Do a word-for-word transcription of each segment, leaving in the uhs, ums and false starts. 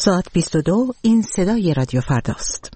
ساعت بیست و دو، این صدای رادیو فرداست.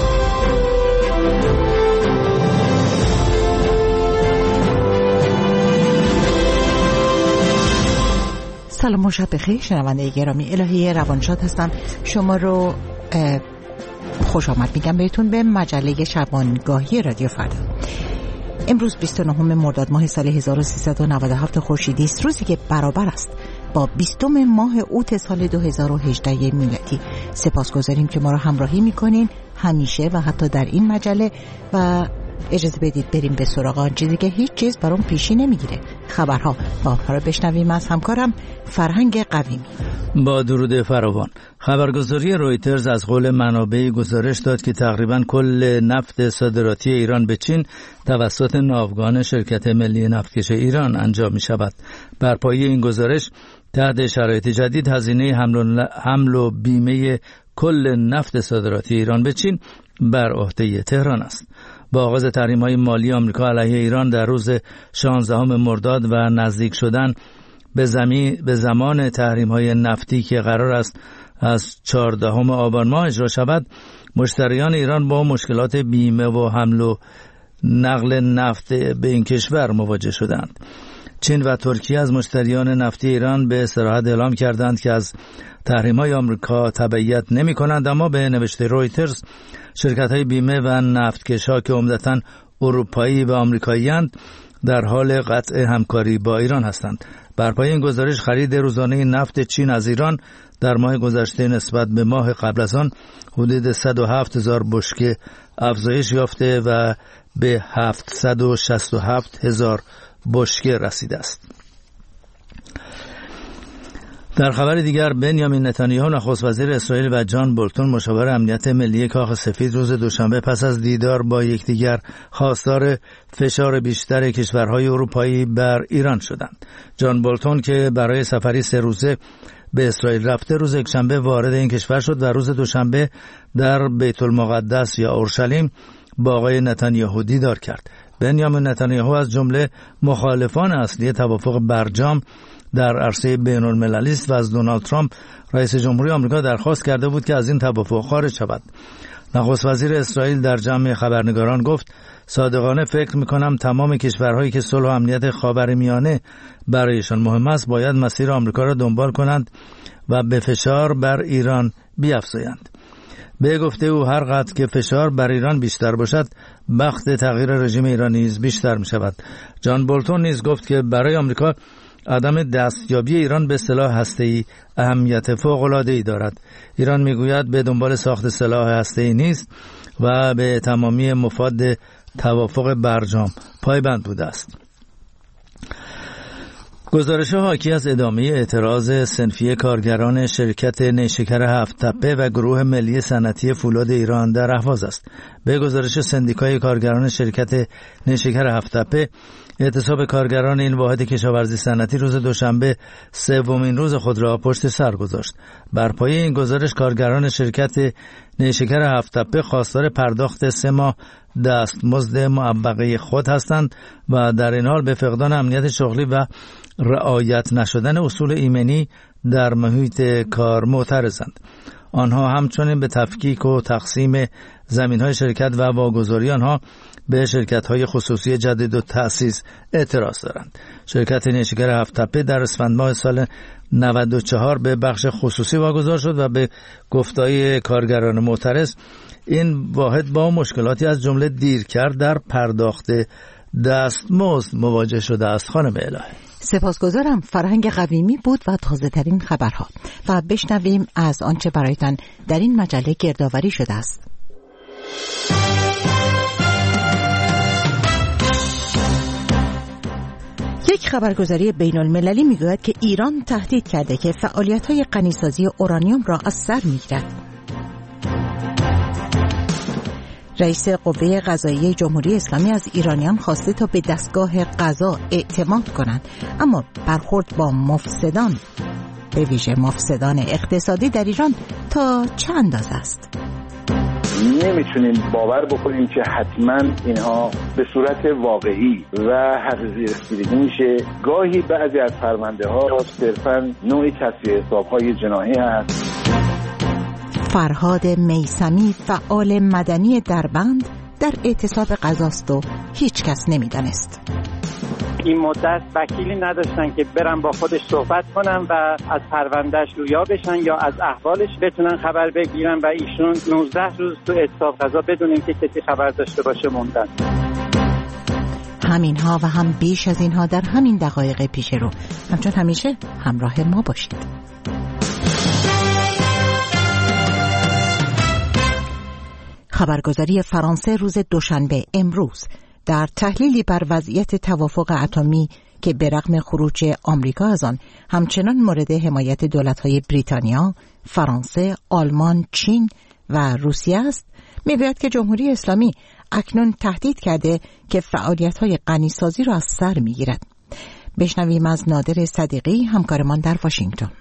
سلام و شب بخیر شنونده گرامی، الهی روانشاد هستم. شما رو خوش آمد میگم بهتون به مجله شبانگاهی رادیو فردا. امروز بیست و نهم مرداد ماه سال هزار و سیصد و نود و هفت خورشیدی است، روزی که برابر است با بیستم ماه اوت سال دو هزار و هجده میلادی. سپاسگزاریم که ما رو همراهی میکنین همیشه و حتی در این مجله، و اجازه بدید بریم به سراغ آن چیزی که هیچ چیز برام پیشی نمیگیره، خبرها. با آنها رو بشنویم از همکارم فرهنگ قویمی. با درود فراوان. خبرگزاری رویترز از قول منابعی گزارش داد که تقریباً کل نفت صادراتی ایران به چین توسط ناوگان شرکت ملی نفتکش ایران انجام می شود. بر پایه این گزارش تحت شرایط جدید هزینه حمل, حمل و بیمه کل نفت صادراتی ایران به چین بر عهده تهران است. با آغاز تحریم‌های مالی آمریکا علیه ایران در روز شانزدهم مرداد و نزدیک شدن به زمین به زمان تحریم‌های نفتی که قرار است از چهاردهم آبان ماه اجرا شود، مشتریان ایران با مشکلات بیمه و حمل و نقل نفت به این کشور مواجه شدند. چین و ترکیه از مشتریان نفتی ایران به صراحت اعلام کردند که از تحریم‌های آمریکا تبعیت نمی‌کنند، اما به نوشته رویترز شرکت‌های بیمه و نفتکش‌ها که عمدتاً اروپایی و آمریکایی‌اند در حال قطع همکاری با ایران هستند. بر پایه این گزارش خرید روزانه نفت چین از ایران در ماه گذشته نسبت به ماه قبل از آن حدود صد و هفت هزار بشکه افزایش یافته و به هفتصد و شصت و هفت هزار بشکه رسیده است. در خبر دیگر، بنیامین نتانیاهو نخست وزیر اسرائیل و جان بولتون مشاور امنیت ملی کاخ سفید روز دوشنبه پس از دیدار با یکدیگر خواستار فشار بیشتر کشورهای اروپایی بر ایران شدند. جان بولتون که برای سفری سه روزه به اسرائیل رفته، روز یکشنبه وارد این کشور شد و روز دوشنبه در بیت المقدس یا اورشلیم با آقای نتانیاهو دیدار کرد. بنیامین نتانیاهو از جمله مخالفان اصلی توافق برجام در عرصه بین المللی است و از دونالد ترامپ رئیس جمهوری آمریکا درخواست کرده بود که از این توافق خارج شود. نخست وزیر اسرائیل در جمع خبرنگاران گفت: صادقانه فکر می‌کنم تمام کشورهایی که صلح و امنیت خاورمیانه برایشان مهم است باید مسیر آمریکا را دنبال کنند و به فشار بر ایران بیفزایند. به گفته او هر قدر که فشار بر ایران بیشتر باشد، بخت تغییر رژیم ایران نیز بیشتر می‌شود. جان بولتون نیز گفت که برای آمریکا عدم دستیابی ایران به سلاح هسته‌ای اهمیت فوق‌العاده‌ای دارد. ایران میگوید به دنبال ساخت سلاح هسته‌ای نیست و به تمامی مفاد توافق برجام پایبند بوده است. گزارش حاکی از ادامه اعتراض صنفی کارگران شرکت نیشکر هفت تپه و گروه ملی صنعتی فولاد ایران در اهواز است. به گزارش سندیکای کارگران شرکت نیشکر هفت تپه، اعتصاب کارگران این واحد کشاورزی صنعتی روز دوشنبه سومین روز خود را پشت سر گذاشت. بر پایه این گزارش کارگران شرکت نیشکر هفت تپه خواستار پرداخت سه ماه دستمزد معوقه خود هستند و در این حال به فقدان امنیت شغلی و رعایت نشدن اصول ایمنی در محیط کار معترضند. آنها همچنین به تفکیک و تقسیم زمین‌های شرکت و واگذاری آنها به شرکت‌های خصوصی جدید و تأسیس اعتراض دارند. شرکت نیشکر هفت تپه در اسفند ماه سال نود و چهار به بخش خصوصی واگذار شد و به گفتای کارگران معترض این واحد با مشکلاتی از جمله دیرکرد در پرداخت دستمزد مواجه شده است. خانم الهی، سپاسگزارم. فرهنگ قویمی بود و تازه ترین خبرها. و بشنویم از آنچه برایتان در این مجله گردآوری شده است. یک خبرگزاری بین المللی میگوید که ایران تهدید کرده که فعالیت‌های غنیسازی اورانیوم را از سر میگیرد. رئیس قوه قضاییه جمهوری اسلامی از ایرانیان خواسته تا به دستگاه قضا اعتماد کنند، اما برخورد با مفسدان، به ویژه مفسدان اقتصادی در ایران، تا چه اندازه است؟ نمیتونیم باور بکنیم که حتما اینها به صورت واقعی و حقیقی رسیدگی میشه. گاهی بعضی از پرونده ها صرفا نوعی تصفیه حساب های جناحی هست. فرهاد میثمی فعال مدنی دربند در اعتصاب غذاست و هیچ کس نمی‌دانست. این مدت وکیلی نداشتن که برن با خودش صحبت کنن و از پروندهش رویا بشن یا از احوالش بتونن خبر بگیرن و ایشون نوزده روز تو اعتصاب غذا بدون اینکه کسی خبر داشته باشه موندن. همینها و هم بیش از اینها در همین دقایق پیش رو. همچون همیشه همراه ما باشید. خبرگزاری فرانسه روز دوشنبه امروز در تحلیلی بر وضعیت توافق اتمی که به رغم خروج آمریکا از آن همچنان مورد حمایت دولت‌های بریتانیا، فرانسه، آلمان، چین و روسیه است، می‌گوید که جمهوری اسلامی اکنون تهدید کرده که فعالیت‌های غنیسازی را از سر می‌گیرد. بشنویم از نادر صدیقی، همکارمان در واشنگتن.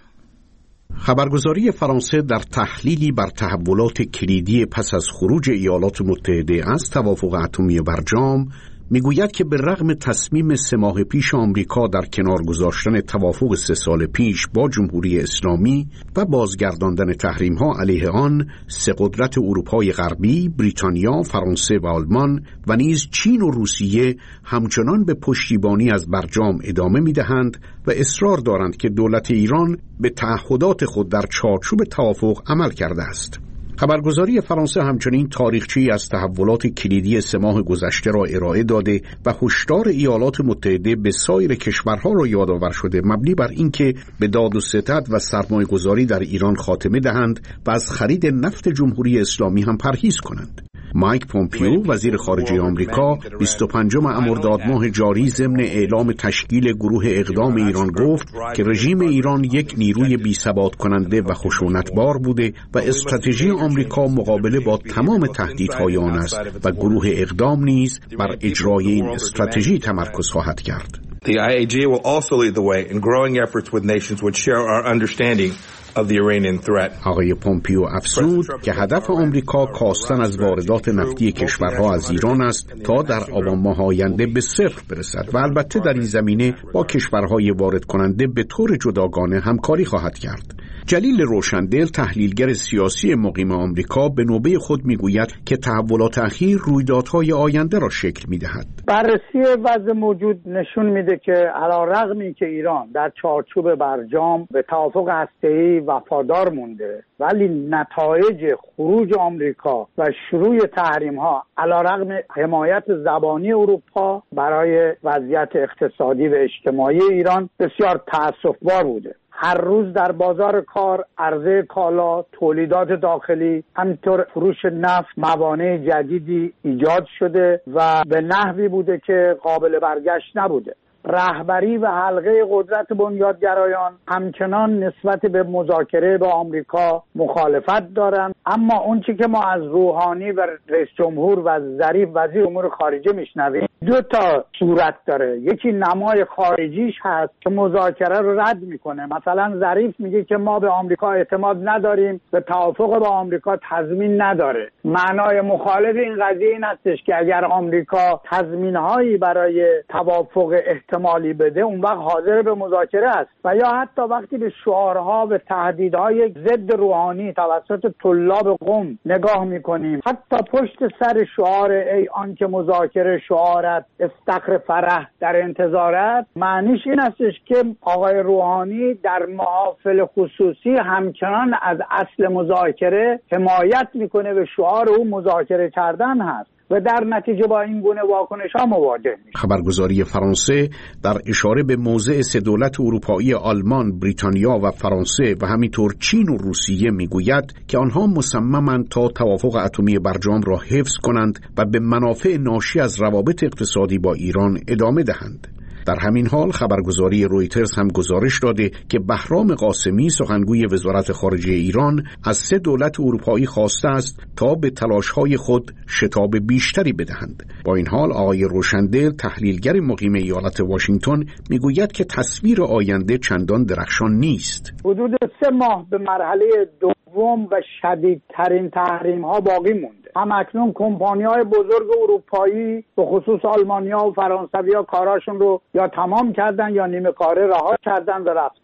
خبرگزاری فرانسه در تحلیلی بر تحولات کلیدی پس از خروج ایالات متحده از توافق اتمی برجام میگوید که به رغم تصمیم سه ماه پیش آمریکا در کنار گذاشتن توافق سه سال پیش با جمهوری اسلامی و بازگرداندن تحریم‌ها علیه آن، سه قدرت اروپای غربی، بریتانیا، فرانسه و آلمان و نیز چین و روسیه همچنان به پشتیبانی از برجام ادامه می‌دهند و اصرار دارند که دولت ایران به تعهدات خود در چارچوب توافق عمل کرده است. خبرگزاری فرانسه همچنین تاریخچه‌ای از تحولات کلیدی سه ماه گذشته را ارائه داده و هشدار ایالات متحده به سایر کشورها را یادآور شده مبنی بر اینکه به داد و ستد و سرمایه‌گذاری در ایران خاتمه دهند و از خرید نفت جمهوری اسلامی هم پرهیز کنند. مایک پومپیو وزیر خارجه آمریکا بیست و پنجم مرداد ماه جاری ضمن اعلام تشکیل گروه اقدام ایران گفت که رژیم ایران یک نیروی بی‌ثبات کننده و خشونتبار بوده و استراتژی آمریکا مقابله با تمام تهدیدهای آن است و گروه اقدام نیز بر اجرای این استراتژی تمرکز خواهد کرد. The آی ای جی will also lead the way in growing efforts with nations which share our understanding of the Iranian threat. آقای پومپیو افزود که هدف آمریکا کاستن از واردات نفتی کشورها از ایران است تا در آبان ماه آینده به صفر برسد و البته در این زمینه با کشورهای وارد کننده به طور جداگانه همکاری خواهد کرد. جلیل روشندل تحلیلگر سیاسی مقیم آمریکا به نوبه خود میگوید که تحولات اخیر رویدادهای آینده را شکل میدهد. بررسی وضع موجود نشون میده که علیرغم اینکه ایران در چارچوب برجام به توافق هسته‌ای وفادار مونده، ولی نتایج خروج آمریکا و شروع تحریم‌ها علیرغم حمایت زبانی اروپا برای وضعیت اقتصادی و اجتماعی ایران بسیار تأسف‌بار بوده. هر روز در بازار کار عرضه کالا، تولیدات داخلی، همینطور فروش نفت، موانع جدیدی ایجاد شده و به نحوی بوده که قابل برگشت نبوده. رهبری و حلقه قدرت بنیادگرایان همچنان نسبت به مذاکره با آمریکا مخالفت دارند، اما اون چی که ما از روحانی و رئیس جمهور و ظریف وزیر امور خارجه میشنویم دو تا صورت داره. یکی نمای خارجیش هست که مذاکره رو رد میکنه. مثلا ظریف میگه که ما به آمریکا اعتماد نداریم، به توافق با آمریکا تضمین نداره. معنای مخالف این قضیه این هستش که اگر آمریکا تضمین‌هایی برای توافق احتمالی بده اون وقت حاضر به مذاکره است. و یا حتی وقتی به شعارها و تهدیدهای ضد روحانی توسط طلاب قم نگاه میکنیم، حتی پشت سر شعار ای آن که مذاکره شعارت استخر فرح در انتظارت، معنیش این استش که آقای روحانی در محافل خصوصی همچنان از اصل مذاکره حمایت میکنه و شعار او مذاکره کردن هست و در نتیجه با این گونه واکنش‌ها مواجه میشه. خبرگزاری فرانسه در اشاره به موضع سه دولت اروپایی آلمان، بریتانیا و فرانسه و همینطور چین و روسیه میگوید که آنها مصممند تا توافق اتمی برجام را حفظ کنند و به منافع ناشی از روابط اقتصادی با ایران ادامه دهند. در همین حال خبرگزاری رویترز هم گزارش داده که بهرام قاسمی سخنگوی وزارت خارجه ایران از سه دولت اروپایی خواسته است تا به تلاش‌های خود شتاب بیشتری بدهند. با این حال آقای روشندل تحلیلگر مقیم ایالت واشنگتن میگوید که تصویر آینده چندان درخشان نیست. حدود سه ماه به مرحله دوم و شدیدترین تحریم‌ها باقی مونده. هم اکنون کمپانی‌های بزرگ اروپایی به خصوص آلمانیا و فرانسویا کاراشون رو یا تمام کردن یا نیمه کاره رها کردن و رفتن.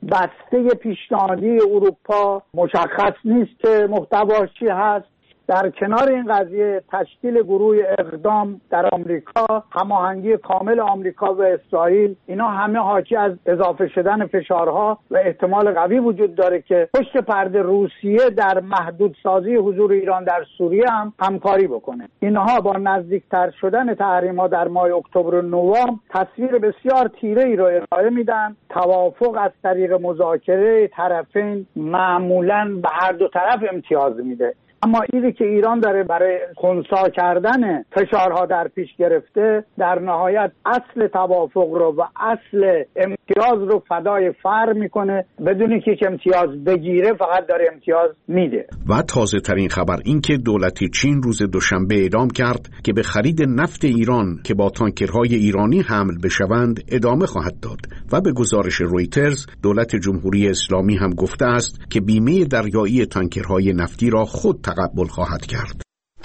بسته پیشنهادی اروپا مشخص نیست که محتواش چی هست. در کنار این قضیه تشکیل گروه اقدام در آمریکا، هماهنگی کامل آمریکا و اسرائیل، اینا همه حاکی از اضافه شدن فشارها و احتمال قوی وجود داره که پشت پرده روسیه در محدودسازی حضور ایران در سوریه هم همکاری بکنه. اینها با نزدیکتر شدن تحریم‌ها در ماه اکتبر و نوامبر تصویر بسیار تیره‌ای رو ارائه میدن. توافق از طریق مذاکره طرفین معمولاً به هر دو طرف امتیاز میده، اما اینی که ایران داره برای خنثی کردن فشارها در پیش گرفته، در نهایت اصل توافق رو و اصل امتیاز رو فدای فر میکنه، بدون اینکه یک امتیاز بگیره فقط داره امتیاز میده. و تازه ترین خبر این که دولت چین روز دوشنبه اعلام کرد که به خرید نفت ایران که با تانکرهای ایرانی حمل بشوند ادامه خواهد داد و به گزارش رویترز دولت جمهوری اسلامی هم گفته است که بیمه دریایی تانکرهای نفتی را خود تقبل خواهد کرد.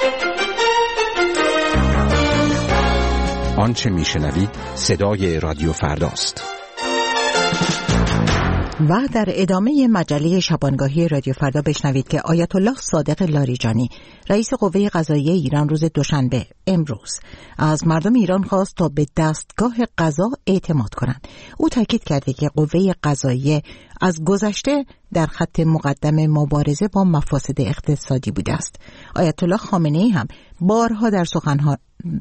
آنچه میشنوید صدای رادیو فرداست. و در ادامه مجله شبانگاهی رادیو فردا بشنوید که آیت الله صادق لاریجانی رئیس قوه قضاییه ایران روز دوشنبه امروز از مردم ایران خواست تا به دستگاه قضا اعتماد کنند. او تاکید کرده که قوه قضاییه از گذشته در خط مقدم مبارزه با مفاسد اقتصادی بوده است. آیت الله خامنه‌ای هم بارها در سخنها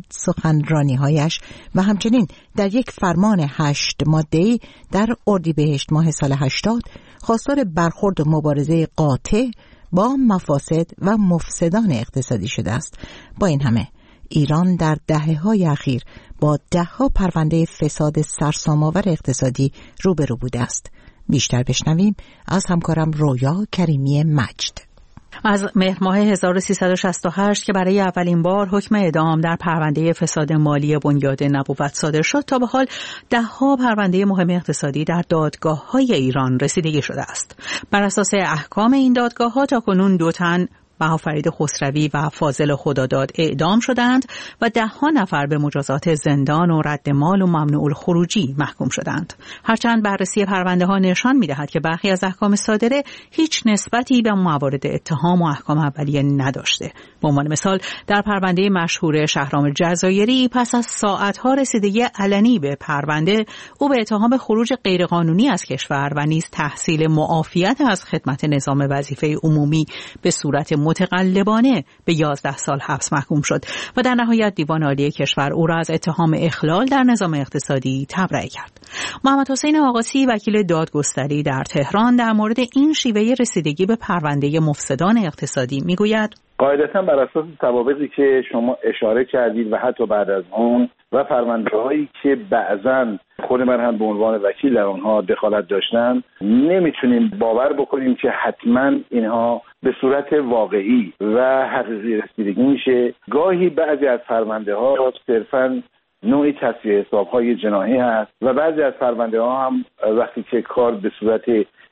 سخنرانی‌هایش و همچنین در یک فرمان هشت ماده‌ای در اردیبهشت ماه سال هشتاد خواستار برخورد و مبارزه قاطع با مفاسد و مفسدان اقتصادی شده است. با این همه ایران در دهه‌های اخیر با ده‌ها پرونده فساد سرسام‌آور اقتصادی روبرو بوده است. بیشتر بشنویم از همکارم رویا کریمی مجد. از مهر ماه هزار و سیصد و شصت و هشت که برای اولین بار حکم اعدام در پرونده فساد مالی بنیاد نبوت صادر شد تا به حال ده‌ها پرونده مهم اقتصادی در دادگاه‌های ایران رسیدگی شده است. بر اساس احکام این دادگاه‌ها تاکنون دو تن بهافرید خسروی و فاضل خداداد اعدام شدند و ده ها نفر به مجازات زندان و رد مال و ممنوع الخروجی محکوم شدند. هرچند بررسی پرونده ها نشان می‌دهد که برخی از احکام صادره هیچ نسبتی به موارد اتهام و احکام اولیه نداشته. به عنوان مثال در پرونده مشهور شهرام جزایری پس از ساعت‌ها رسیدگی علنی به پرونده، او به اتهام خروج غیرقانونی از کشور و نیز تحصیل معافیت از خدمت نظام وظیفه عمومی به صورت متقلبانه به یازده سال حبس محکوم شد و در نهایت دیوان عالی کشور او را از اتهام اخلال در نظام اقتصادی تبرئه کرد. محمد حسین آقاسی وکیل دادگستری در تهران در مورد این شیوه رسیدگی به پرونده مفسدان اقتصادی میگوید: قاعدتا بر اساس ضوابطی که شما اشاره کردید و حتی بعد از اون و پرونده‌هایی که بعضاً خود من هم به عنوان وکیل در آنها دخالت داشتم، نمیتونیم باور بکنیم که حتما اینها به صورت واقعی و حقیقی رسیدگی میشه. گاهی بعضی از پرونده‌ها صرفاً نوعی تصفیه حساب‌های جناحی هست و بعضی از پرونده‌ها هم وقتی که کار به صورت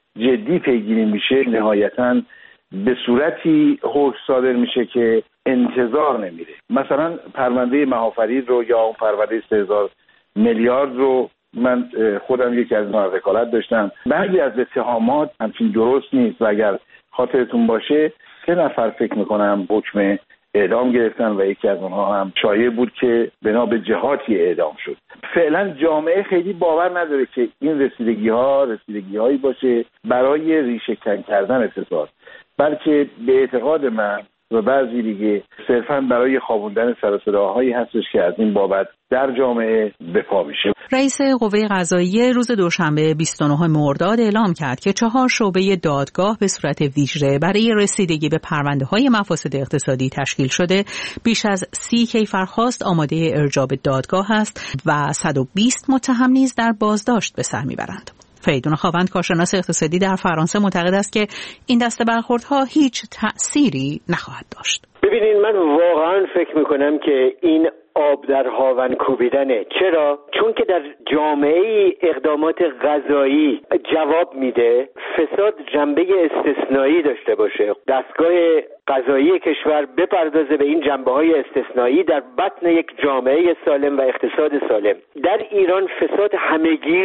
جدی پیگیری میشه نهایتاً به صورتی حکم صادر میشه که انتظار نمیره. مثلا پرونده مهافرید رو یا اون پرونده سه هزار میلیارد رو من خودم یکی از اونها وکالت داشتم. بعضی از اتهامات همچین درست نیست و اگر خاطرتون باشه سه نفر فکر میکنم حکم اعدام گرفتن و یکی از اونها هم شایع بود که بنا به جهاتی اعدام شد. فعلا جامعه خیلی باور نداره که این رسیدگی ها رسیدگی هایی باشه برای ریشه کن کردن فساد، بلکه به اعتقاد من و بعضی دیگه صرفاً برای خوابوندن سر و صداهایی هستش که از این بابت در جامعه به پا میشه. رئیس قوه قضاییه روز دوشنبه بیست و نهم مرداد اعلام کرد که چهار شعبه دادگاه به صورت ویژه برای رسیدگی به پرونده‌های مفاسد اقتصادی تشکیل شده. بیش از سی کیفرخواست آماده ارجاع به دادگاه است و صد و بیست متهم نیز در بازداشت به سر میبرند. فریدون خاوند کارشناس اقتصادی در فرانسه معتقد است که این دسته برخوردها هیچ تأثیری نخواهد داشت. ببینید، من واقعا فکر میکنم که این آب در هاون کوبیدنه. چرا؟ چون که در جامعه اقدامات قضایی جواب میده فساد جنبه استثنایی داشته باشه. دستگاه قضایی کشور بپردازه به این جنبه‌های استثنایی در بطن یک جامعه سالم و اقتصاد سالم. در ایران فساد همه‌گیر شده.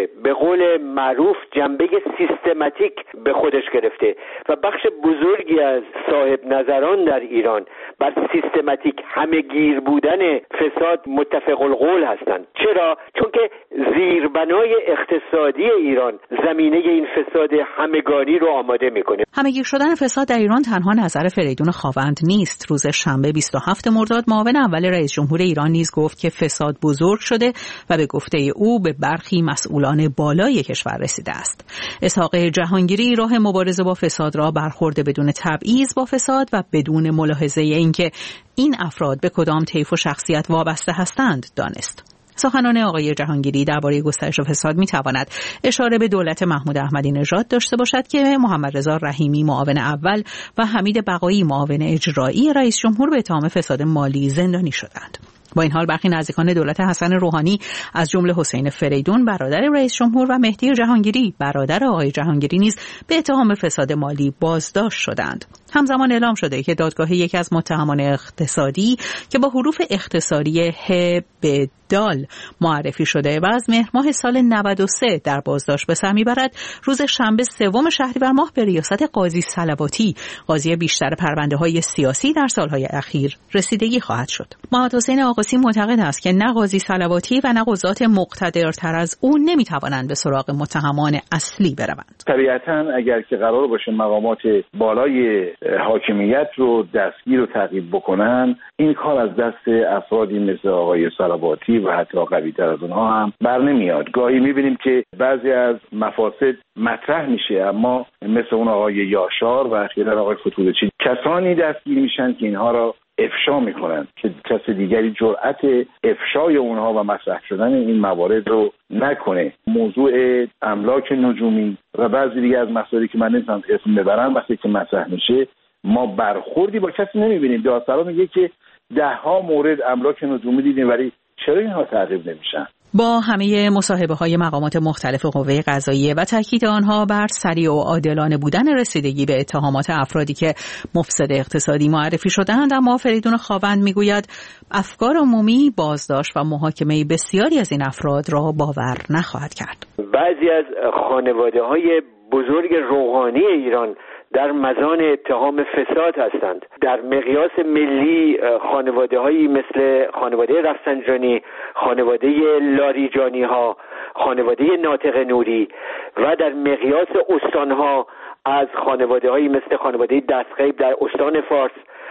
شده، به قول معروف جنبه سیستماتیک به خودش گرفته و بخش بزرگی از صاحب نظران در ایران بر سیستماتیک همه‌گیر بودن فساد متفق القول هستند. چرا؟ چون که زیربنای اقتصادی ایران زمینه این فساد همگانی رو آماده میکنه. همه‌گیر شدن فساد در ایران تنها نظر فریدون خاوند نیست. روز شنبه بیست و هفتم مرداد معاون اول رئیس جمهور ایران نیز گفت که فساد بزرگ شده و به گفته او به برخی مسئولان بالای کشور رسیده است. اسحاق جهانگیری راه مبارزه با فساد را برخورد بدون تبعیض با فساد و بدون ملاحظه اینکه این افراد به کدام طیف و شخصیت وابسته هستند دانست. سخنان آقای جهانگیری درباره گسترش فساد می‌تواند اشاره به دولت محمود احمدی نژاد داشته باشد که محمد رضا رحیمی معاون اول و حمید بقایی معاون اجرایی رئیس جمهور به اتهام فساد مالی زندانی شدند. با این حال برخی نزدیکان دولت حسن روحانی از جمله حسین فریدون برادر رئیس جمهور و مهدی جهانگیری برادر آقای جهانگیری نیز به اتهام فساد مالی بازداشت شدند. همزمان اعلام شده که دادگاه یکی از متهمان اقتصادی که با حروف اختصاری ه ب دال معرفی شده و از مهر ماه سال نود و سه در بازداشت به سر میبرد، روز شنبه سوم شهریور ماه به ریاست قاضی صلواتی، قاضی بیشتر پرونده های سیاسی در سالهای اخیر، رسیدگی خواهد شد. محمد حسین آقاسی معتقد است که نه قاضی صلواتی و نه قضات مقتدرتر از او نمیتوانند به سراغ متهمان اصلی بروند. طبیعتاً اگر که قرار باشه مقامات بالای حاکمیت رو دستگیر و تعقیب بکنن، این کار از دست افرادی مثل آقای صلواتی و حتی قوی‌تر از اونها هم بر نمیاد. گاهی میبینیم که بعضی از مفاسد مطرح میشه، اما مثل اون آقای یاشار و اخیراً آقای فتوحچی کسانی دستگیر میشن که اینها را افشا میکنن که کس دیگری جرأت افشای اونها و مطرح شدن این موارد رو نکنه. موضوع املاک نجومی و بعضی دیگه از مسائلی که من نمیتونم اسم ببرم وقتی که مطرح میشه ما برخوردی با کسی نمیبینیم. دادسرا میگه که ده ها مورد املاک نجومی دیدیم ولی چرا اینها تعقیب نمیشن؟ با همه مصاحبه های مقامات مختلف قوه قضاییه و تاکید آنها بر سریع و عادلانه بودن رسیدگی به اتهامات افرادی که مفسد اقتصادی معرفی شده‌اند، اما فریدون خاوند میگوید افکار عمومی بازداشت و محاکمه بسیاری از این افراد را باور نخواهد کرد. بعضی از خانواده‌های بزرگ روحانی ایران در مزان اتهام فساد هستند. در مقیاس ملی خانواده‌هایی مثل خانواده رفسنجانی، خانواده لاریجانی ها، خانواده ناطق نوری و در مقیاس استانها از خانواده‌هایی مثل خانواده دستغیب در استان فارس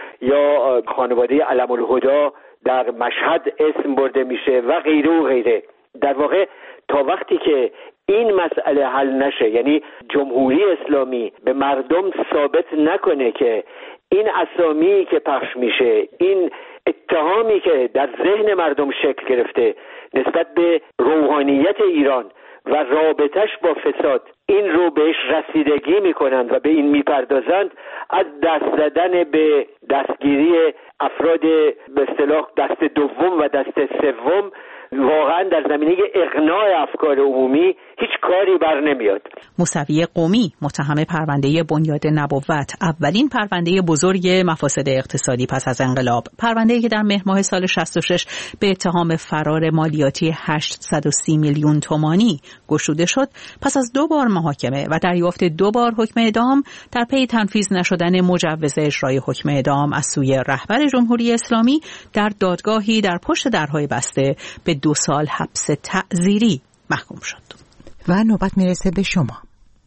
یا خانواده علم الهدا در مشهد اسم برده میشه و غیره و غیره. در واقع تا وقتی که این مسئله حل نشه، یعنی جمهوری اسلامی به مردم ثابت نکنه که این اسامی که پخش میشه، این اتهامی که در ذهن مردم شکل گرفته نسبت به روحانیت ایران و رابطش با فساد، این رو بهش رسیدگی میکنند و به این میپردازند، از دست زدن به دستگیری افراد به اصطلاح دست دوم و دست سوم واقعا در زمینه اقناع افکار عمومی هیچ کاری بر نمیاد. موسوی قمی متهم پرونده بنیاد نبوت، اولین پرونده بزرگ مفاسد اقتصادی پس از انقلاب، پرونده‌ای که در مهر ماه سال شصت و شش به اتهام فرار مالیاتی هشتصد و سی میلیون تومانی گشوده شد، پس از دو بار محاکمه و دریافت دو بار حکم اعدام در پی تنفیذ نشدن مجوز اجرای حکم اعدام از سوی رهبر جمهوری اسلامی در دادگاهی در پشت درهای بسته به دو سال حبس تعزیری محکوم شد. و نوبت میرسه به شما.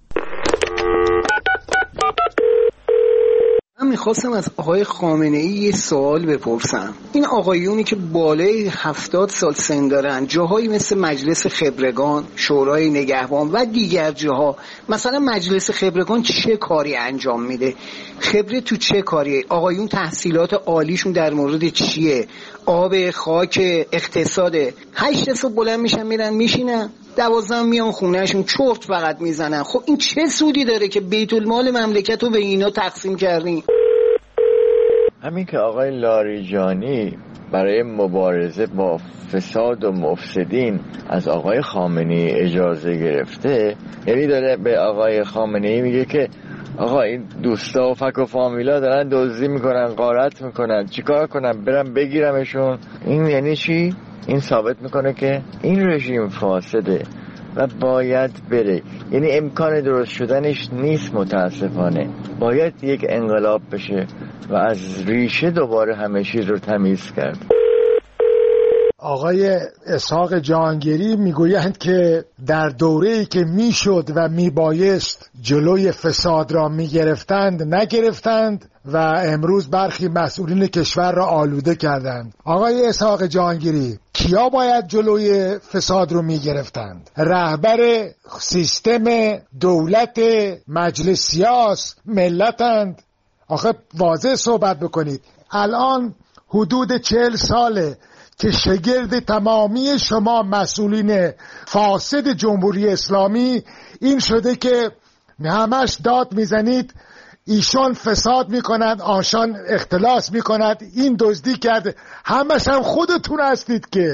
من میخواستم از آقای خامنه ای یه سوال بپرسم. این آقایونی که بالای هفتاد سال سن دارن، جاهایی مثل مجلس خبرگان، شورای نگهبان و دیگر جاها، مثلا مجلس خبرگان چه کاری انجام میده؟ خبره تو چه کاریه؟ آقایون تحصیلات عالیشون در مورد چیه؟ آب، خاک، اقتصاده. هشت صبح بلند میشن میرن میشینن، دوازده میان خونهشون چرت فقط میزنن. خب این چه سودی داره که بیت المال مملکت رو به اینا تقسیم کردین؟ همین که آقای لاریجانی برای مبارزه با فساد و مفسدین از آقای خامنه‌ای اجازه گرفته، یعنی داره به آقای خامنه‌ای میگه که آقا این دوستا و فک و فامیلا دارن دزدی میکنن، غارت میکنن، چیکار کنن؟ برم بگیرمشون؟ این یعنی چی؟ این ثابت میکنه که این رژیم فاسده و باید بره. یعنی امکان درست شدنش نیست متاسفانه. باید یک انقلاب بشه و از ریشه دوباره همه چیز رو تمیز کرد. آقای اسحاق جهانگیری میگویند که در دوره‌ای که میشد و میبایست جلوی فساد را میگرفتند نگرفتند و امروز برخی مسئولین کشور را آلوده کردند. آقای اسحاق جهانگیری، کیا باید جلوی فساد رو میگرفتند؟ رهبر سیستم دولت مجلس سیاس ملتند؟ آخه واضح صحبت بکنید. الان حدود چهل ساله که شگرد تمامی شما مسئولین فاسد جمهوری اسلامی این شده که همش داد میزنید ایشان فساد میکنند، آنشان اختلاس میکنند، این دزدی کرده، همش هم خودتون هستید که.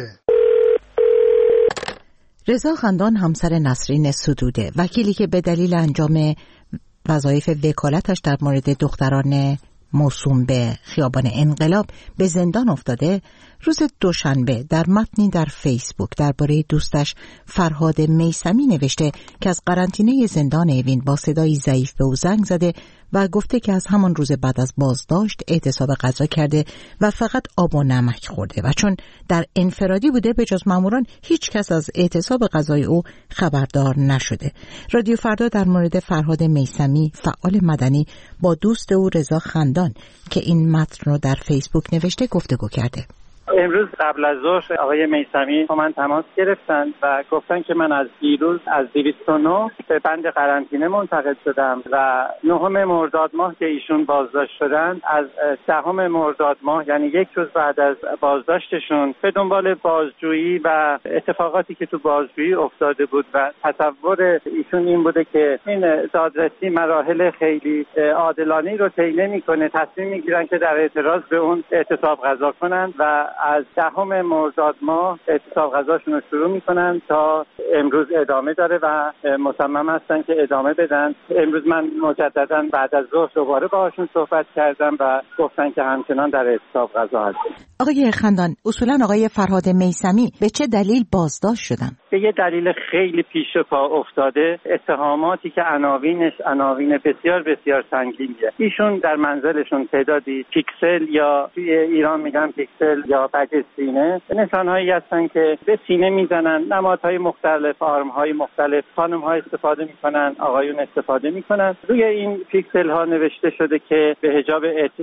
رضا خندان همسر نسرین ستوده، وکیلی که به دلیل انجام وظایف وکالتش در مورد دختران موسوم به خیابان انقلاب به زندان افتاده، روز دوشنبه در متنی در فیسبوک درباره دوستش فرهاد میثمی نوشته که از قرنطینه زندان اوین با صدایی ضعیف به او زنگ زده و گفته که از همان روز بعد از بازداشت اعتصاب غذا کرده و فقط آب و نمک خورده و چون در انفرادی بوده به جز ماموران هیچ کس از اعتصاب غذای او خبردار نشده. رادیو فردا در مورد فرهاد میثمی فعال مدنی با دوست او رضا خندان که این متن رو در فیسبوک نوشته گفتگو کرده. امروز قبل از ظهر آقای میثمی با من تماس گرفتن و گفتن که من از دیروز از دویست و نه به بند قرنطینه منتقل شدم و نهم مرداد ماه که ایشون بازداشت شدن، از دهم مرداد ماه یعنی یک روز بعد از بازداشتشون به دنبال بازجویی و اتفاقاتی که تو بازجویی افتاده بود و تصور ایشون این بوده که این دادرسی مراحل خیلی عادلانه‌ای رو طی نمی‌کنه، تصمیم می‌گیرن که در اعتراض به اون اعتصاب غذا کنن و از دهم مرداد ماه اعتصاب غذاشون رو شروع میکنن تا امروز ادامه داره و مصمم هستن که ادامه بدن. امروز من مجددا بعد از ظهر دوباره باهاشون صحبت کردم و گفتن که همچنان در اعتصاب غذا هستن. آقای خندان، اصولا آقای فرهاد میثمی به چه دلیل بازداشت شدن؟ به یه دلیل خیلی پیش پا افتاده، اتهاماتی که عناوینش عناوین بسیار بسیار سنگینیه. ایشون در منزلشون تعدادی پیکسل یا توی ایران میگن پیکسل یا بج سینه، نشانهایی هستن که به سینه میزنن، نمادهای مختلف، آرمهای مختلف، خانم‌ها استفاده میکنن، آقایون استفاده میکنن. روی این پیکسل ها نوشته شده که به حجاب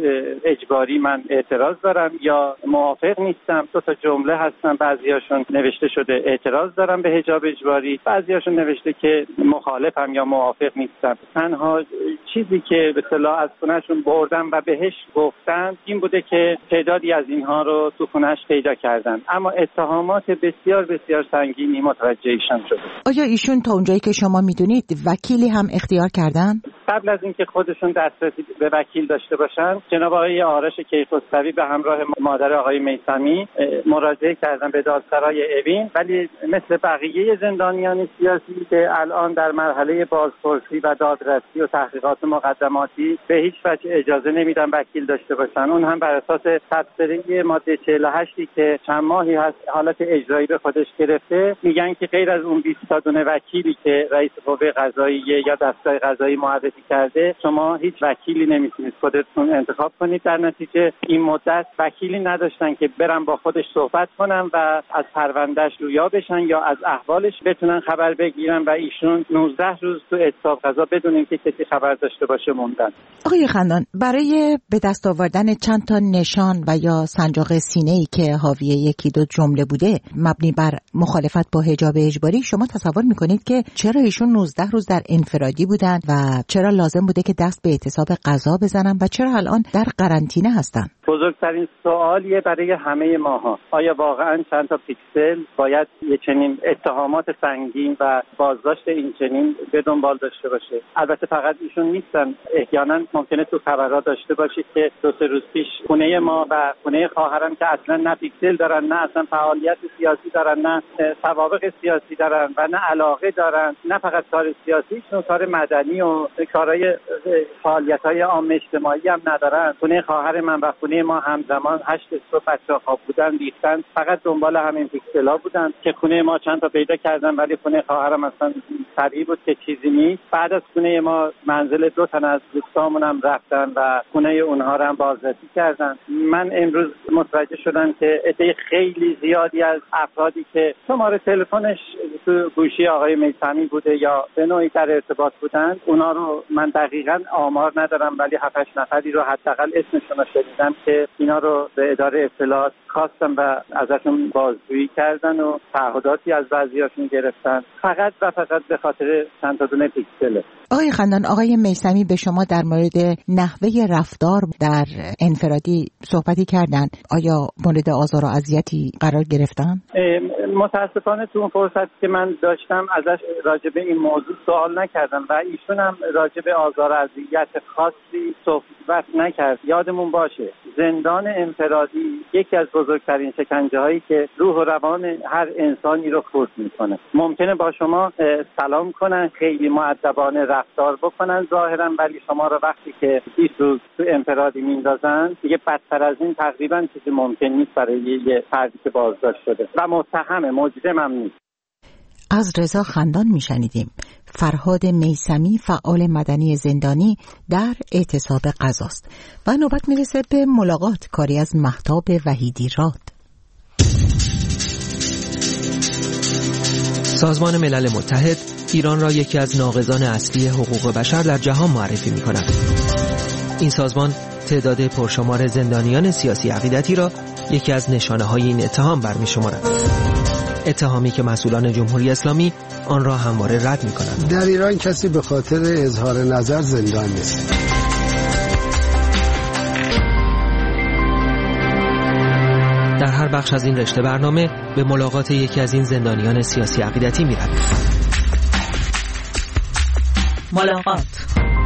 اجباری من اعتراض دارم یا موافق نیستم. دو تا جمله هستن، بعضیاشون نوشته شده اعتراض دارم به حجاب اجباری، بعضیاشون نوشته که مخالفم یا موافق نیستم. تنها چیزی که به اصطلاح از خونه‌شون بردن و بهش گفتن این بوده که تعدادی از اینها رو تو خونه‌اش پیدا کردن، اما اتهامات بسیار بسیار سنگینی متوجه ایشان شده. آیا ایشون تا اونجایی که شما میدونید وکیلی هم اختیار کردن؟ قبل از اینکه خودشون دسترسی به وکیل داشته باشن، جناب آقای آرش کیخسروی به همراه مادر آقای میثمی مراجعه کردن به دادسرای اوین، ولی مثل بقیه زندانیان سیاسی که الان در مرحله بازپرسی و دادرسی و تحقیقات مقدماتی به هیچ وجه اجازه نمیدن وکیل داشته باشن. اون هم بر اساس تفسیری ماده چهل و هشت که چند ماهی هست حالت اجرایی به خودش گرفته، میگن که غیر از اون بیست تا دونه وکیلی که رئیس قوه قضاییه یا دستگاه قضایی معرفی کرده، شما هیچ وکیلی نمیتونید خودتون انتخاب کنید. در نتیجه این مدت وکیلی نداشتن که برن با خودش صحبت کنن و از پروندهش رویا بشن یا از احوالش بتونن خبر بگیرن و ایشون نوزده روز تو اعتصاب غذا بدون اینکه کسی خبر داشته باشه موندن. آقای خندان، برای به دست آوردن چند تا نشان و یا سنجاق سینه‌ای که حاوی یکی دو جمله بوده مبنی بر مخالفت با حجاب اجباری، شما تصور میکنید که چرا ایشون نوزده روز در انفرادی بودن و چرا لازم بوده که دست به اعتصاب غذا بزنن و چرا الان در قرنطینه هستن؟ بزرگترین سوالیه برای همه ماها، آیا واقعا چند تا پیکسل باید یه چنین اتهامات سنگین و بازداشت این چنین به دنبال داشته باشه؟ البته فقط ایشون نیستن، احیانا ممکنه تو خبرها داشته باشید که دو سه روز پیش خونه ما و خونه خواهرم که اصلا نه نه پیکسل دارن، نه اصلا فعالیت سیاسی دارن، نه سوابق سیاسی دارن و نه علاقه دارن، نه فقط کار سیاسی، چون کار مدنی و کارهای فعالیت‌های عام اجتماعی هم ندارن. خونه خواهر من و خونه ما همزمان هشت صبح بچه‌ها خواب بودن ریختن، فقط دنبال همین پیکسل‌ها بودن که خونه ما چند تا پیدا کردن، ولی خونه خواهرم اصلا طبیعی بود که چیزی نیست. بعد از خونه ما منزل دو تن از دوستامون هم رفتن و خونه اونها رو هم بازرسی کردن. من امروز متوجه شدم که عده خیلی زیادی از افرادی که شماره تلفنش تو گوشی آقای میثمی بوده یا به نوعی در ارتباط بودن، اونا رو من دقیقاً آمار ندارم، ولی هفت هشت نفری رو حداقل اسمشون رو شنیدم که اینا رو به اداره اطلاعات خواستن و ازشون بازجویی کردن و تعهداتی از بعضیاشون گرفتن، فقط و فقط به خاطر چند تا دونه پیکسل. آقای خندان، آقای میثمی به شما در مورد نحوه رفتار در انفرادی صحبتی کردن. آیا مورد آزار و اذیتی قرار گرفتن؟ متاسفانه تو اون فرصت که من داشتم ازش راجع به این موضوع سوال نکردم و ایشون هم راجع به آزار و اذیت خاصی صحبت نکرد. یادمون باشه زندان انفرادی یکی از بزرگترین شکنجه هایی که روح و روان هر انسانی رو خرد میکنه. ممکنه با شما سلام کنن، خیلی مؤدبانه رفتار بکنن ظاهرا، ولی شما رو وقتی که بیست روز تو انفرادی میندازن دیگه بدتر از این تقریبا چیزی ممکن نیست برای یه فردی که بازداشت شده و متهم مجرم هم نیست. از رضا خندان میشنیدیم. فرهاد میثمی فعال مدنی زندانی در اعتصاب غذاست و نوبت میرسه به ملاقات کاری از مهتاب وحیدی راد. سازمان ملل متحد ایران را یکی از ناقضان اصلی حقوق بشر در جهان معرفی می کند. این سازمان تعداد پرشمار زندانیان سیاسی عقیدتی را یکی از نشانه های این اتهام برمی شمارد. اتهامی که مسئولان جمهوری اسلامی آن را همواره رد می کنند. در ایران کسی به خاطر اظهار نظر زندان نیست. در هر بخش از این رشته برنامه به ملاقات یکی از این زندانیان سیاسی عقیدتی می رویم. ملاقات.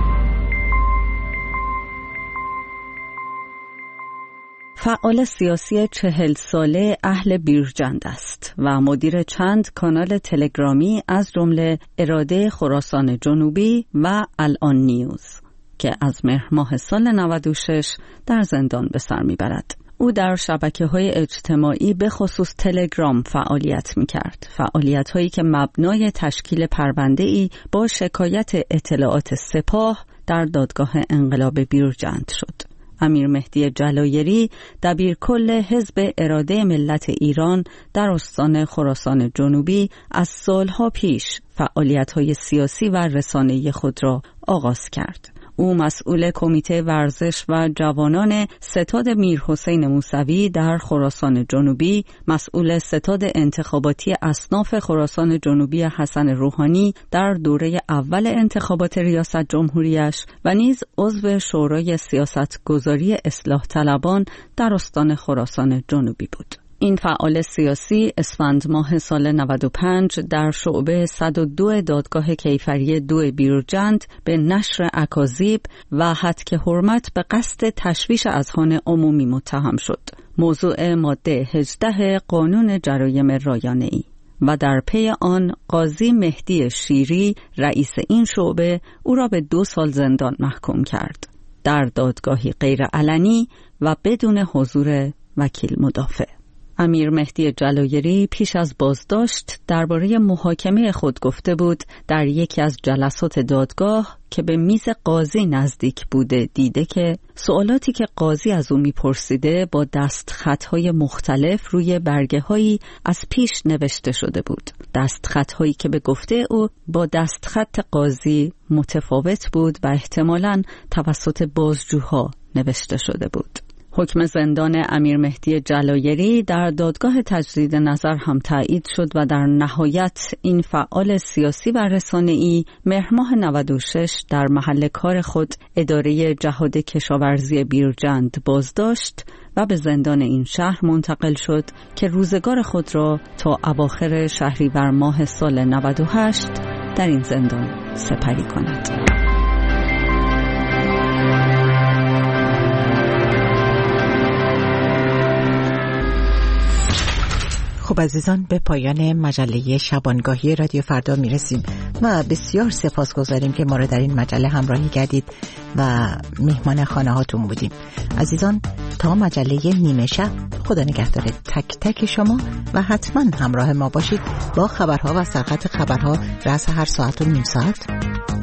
فعال سیاسی چهل ساله اهل بیرجند است و مدیر چند کانال تلگرامی از جمله اراده خراسان جنوبی و الان نیوز که از مهر ماه سال نود و شش در زندان به سر میبرد. او در شبکه‌های اجتماعی به خصوص تلگرام فعالیت می‌کرد. فعالیت‌هایی که مبنای تشکیل پرونده‌ای با شکایت اطلاعات سپاه در دادگاه انقلاب بیرجند شد. امیر مهدی جلایری دبیرکل حزب اراده ملت ایران در استان خراسان جنوبی از سالها پیش فعالیت‌های سیاسی و رسانه‌ای خود را آغاز کرد. او مسئول کمیته ورزش و جوانان ستاد میرحسین موسوی در خراسان جنوبی، مسئول ستاد انتخاباتی اصناف خراسان جنوبی حسن روحانی در دوره اول انتخابات ریاست جمهوریش و نیز عضو شورای سیاستگذاری اصلاح طلبان در استان خراسان جنوبی بود. این فعال سیاسی اسفند ماه سال نود و پنج در شعبه صد و دو دادگاه کیفری دو بیرجند به نشر اکاذیب و هتک حرمت به قصد تشویش اذهان عمومی متهم شد. موضوع ماده هجده قانون جرایم رایانه‌ای و در پی آن قاضی مهدی شیری رئیس این شعبه او را به دو سال زندان محکوم کرد در دادگاهی غیر علنی و بدون حضور وکیل مدافع. امیر مهدی جلایری پیش از بازداشت درباره محاکمه خود گفته بود در یکی از جلسات دادگاه که به میز قاضی نزدیک بوده دیده که سوالاتی که قاضی از او میپرسیده با دستخطهای مختلف روی برگه‌هایی از پیش نوشته شده بود. دستخطهایی که به گفته او با دستخط قاضی متفاوت بود و احتمالاً توسط بازجوها نوشته شده بود. حکم زندان امیر مهدی جلایری در دادگاه تجدید نظر هم تایید شد و در نهایت این فعال سیاسی و رسانه‌ای مهر ماه نود و شش در محل کار خود اداره جهاد کشاورزی بیرجند بازداشت و به زندان این شهر منتقل شد که روزگار خود را تا اواخر شهریور ماه سال نود و هشت در این زندان سپری کند. خب عزیزان، به پایان مجله شبانگاهی رادیو فردا میرسیم و بسیار سپاسگزاریم که ما رو در این مجله همراهی کردید و میهمان خانه هاتون بودیم. عزیزان، تا مجله نیمه شب، خدا نگهدار تک تک شما و حتما همراه ما باشید با خبرها و سرخط خبرها رأس هر ساعت و نیم ساعت.